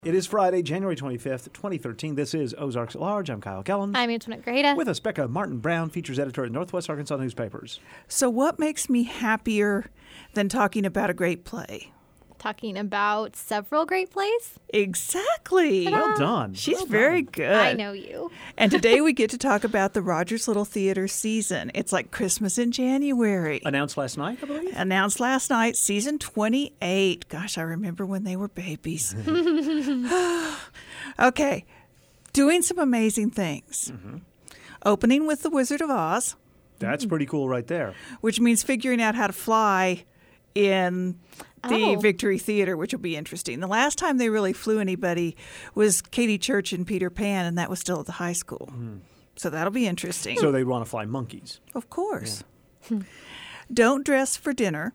It is Friday, January 25th, 2013. This is Ozarks at Large. I'm Kyle Kellum. I'm Antoinette Greta. With us, Becca Martin Brown, features editor at Northwest Arkansas Newspapers. So what makes me happier than talking about a great play? Talking about several great plays. Exactly. Well done. She's Well very done. good. I know you. And today we get to talk about the Rogers Little Theater season. It's like Christmas in January. Announced last night, I believe? Announced last night, season 28. Gosh, I remember when they were babies. Okay. Doing some amazing things. Mm-hmm. Opening with The Wizard of Oz. That's pretty cool right there. Which means figuring out how to fly in the Oh. Victory Theater, which will be interesting. The last time they really flew anybody was Katie Church and Peter Pan, and that was still at the high school. So that'll be interesting. So they want to fly monkeys. Of course. Don't Dress for Dinner.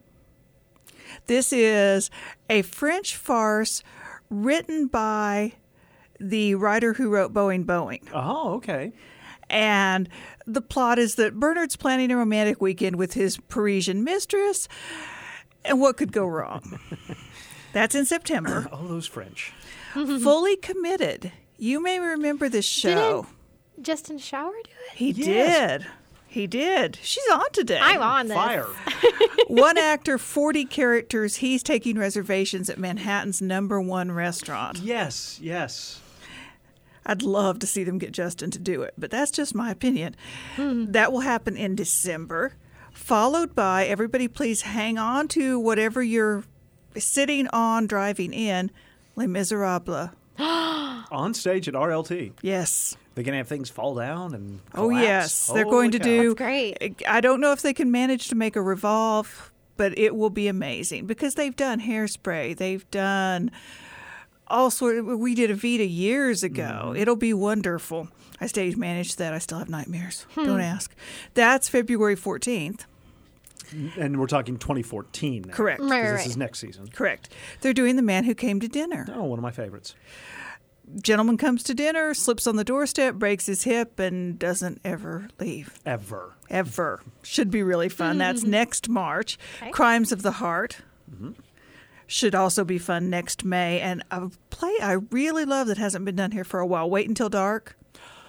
This is a French farce written by the writer who wrote Boeing, Boeing. Oh, okay. And the plot is that Bernard's planning a romantic weekend with his Parisian mistress. And what could go wrong? That's in September. Oh, those French. Fully Committed. You may remember this show. Didn't Justin Shower do it? He Yes. did. He did. She's on today. I'm on this. Fire. One actor, 40 characters. He's taking reservations at Manhattan's #1 restaurant. Yes, yes. I'd love to see them get Justin to do it, but that's just my opinion. That will happen in December, followed by, everybody please hang on to whatever you're sitting on driving in, Les Miserables. On stage at RLT. Yes. They can have things fall down and Oh, collapse. yes. They're Oh, going to yeah. do. That's great. I don't know if they can manage to make a Revolve, but it will be amazing because they've done Hairspray. They've done all sorts. We did Evita years ago. It'll be wonderful. I stage managed that. I still have nightmares. Don't ask. That's February 14th. And we're talking 2014 now. Correct. Right, 'Cause right, This is right. next season. Correct. They're doing The Man Who Came to Dinner. Oh, one of my favorites. Gentleman comes to dinner, slips on the doorstep, breaks his hip, and doesn't ever leave. Ever. Ever. Should be really fun. That's next March. Okay. Crimes of the Heart. Should also be fun next May. And a play I really love that hasn't been done here for a while, Wait Until Dark.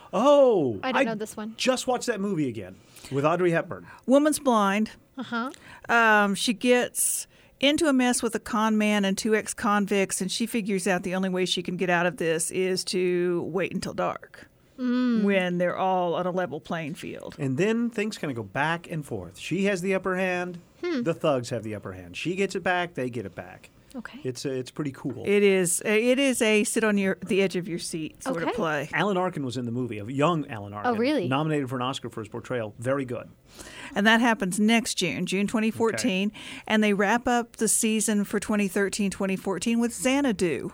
Oh. I don't know this one. Just watched that movie again with Audrey Hepburn. Woman's blind. Uh-huh. She gets into a mess with a con man and 2 ex-convicts, and she figures out the only way she can get out of this is to wait until dark when they're all on a level playing field. And then things kind of go back and forth. She has the upper hand. The thugs have the upper hand. She gets it back. They get it back. Okay. It's pretty cool. It is a sit on the edge of your seat sort of Okay. play. Alan Arkin was in the movie, a young Alan Arkin. Oh, really? Nominated for an Oscar for his portrayal. Very good. And that happens next June 2014. And they wrap up the season for 2013-2014 with Xanadu.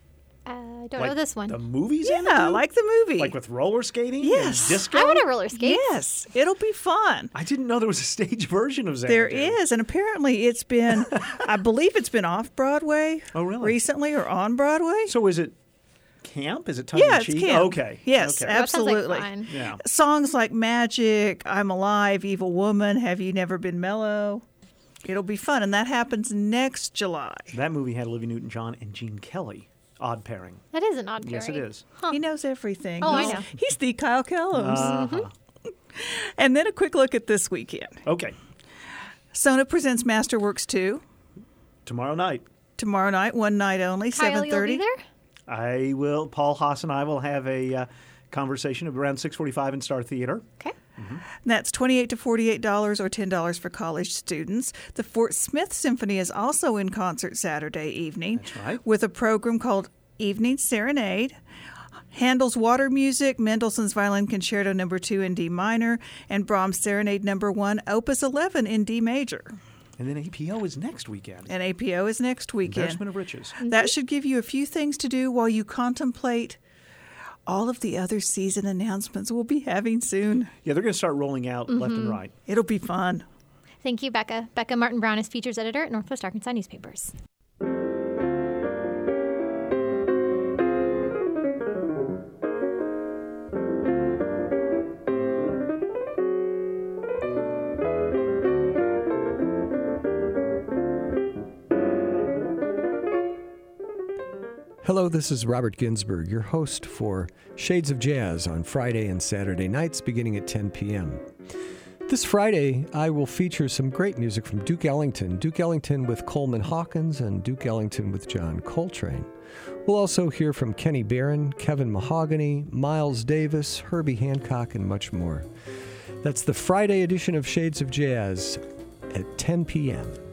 I don't know this one. The movie Yeah, Xanadu? like the movie. Like with roller skating? Yes. And disco? I want to roller skate. Yes, it'll be fun. I didn't know there was a stage version of Xanadu. There is, and apparently it's been, I believe it's been off Broadway Oh, really? recently or on Broadway. So is it camp? Is it tongue Yeah, in it's cheek? camp. Okay. Yes, Okay. That sounds like absolutely. fun. Yeah. Songs like Magic, I'm Alive, Evil Woman, Have You Never Been Mellow? It'll be fun, and that happens next July. That movie had Olivia Newton-John and Gene Kelly. Odd pairing. That is an odd pairing. Yes, it is. He knows everything. Oh, I He's- know. He's the Kyle Kellums. Uh-huh. And then a quick look at this weekend. Okay. Sona presents Masterworks 2 Tomorrow night, tomorrow night, one night only, Kyle, you'll 7:30. be there? I will. Paul Haas and I will have a conversation around 6:45 in Star Theater. Okay. That's $28 to $48 or $10 for college students. The Fort Smith Symphony is also in concert Saturday evening. That's right. With a program called Evening Serenade. Handel's Water Music, Mendelssohn's Violin Concerto No. 2 in D minor, and Brahms Serenade No. 1, Opus 11 in D major. And then APO is next weekend. And APO is next weekend. Embarrassment of Riches. That should give you a few things to do while you contemplate all of the other season announcements we'll be having soon. Yeah, they're going to start rolling out left and right. It'll be fun. Thank you, Becca. Becca Martin Brown is features editor at Northwest Arkansas Newspapers. Hello, this is Robert Ginsburg, your host for Shades of Jazz on Friday and Saturday nights beginning at 10 p.m. This Friday, I will feature some great music from Duke Ellington with Coleman Hawkins and Duke Ellington with John Coltrane. We'll also hear from Kenny Barron, Kevin Mahogany, Miles Davis, Herbie Hancock, and much more. That's the Friday edition of Shades of Jazz at 10 p.m.